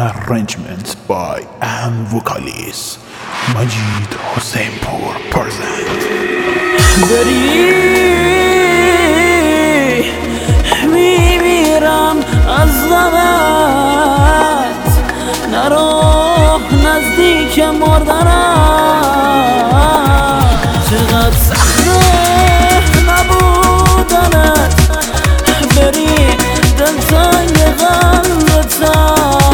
Arrangements by vocalist Majid Hossein-Pur present. داری میمیرم از غمت، نرو نزدیک مردنم. چقدر سخته نبودنت، بری دلتنگ قلبتم.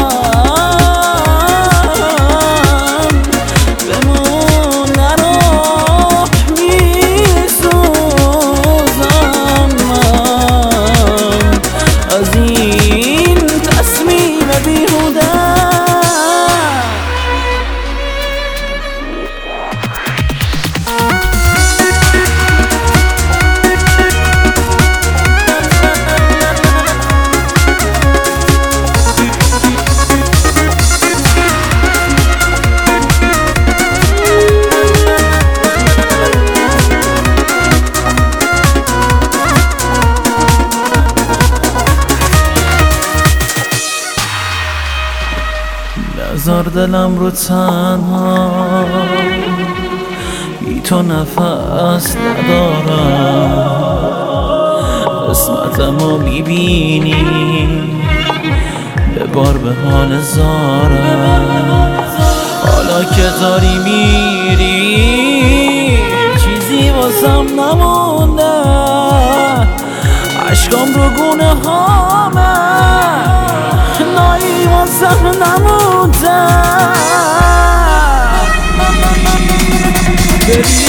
نذار دلم رو تنها، بی تو نفس ندارم. قسمتمو میبینی ببار به حال زارم. حالا که داری میری چیزی واسم نمونده، عشقام رو گونه هامه، نایی واسم نمونده.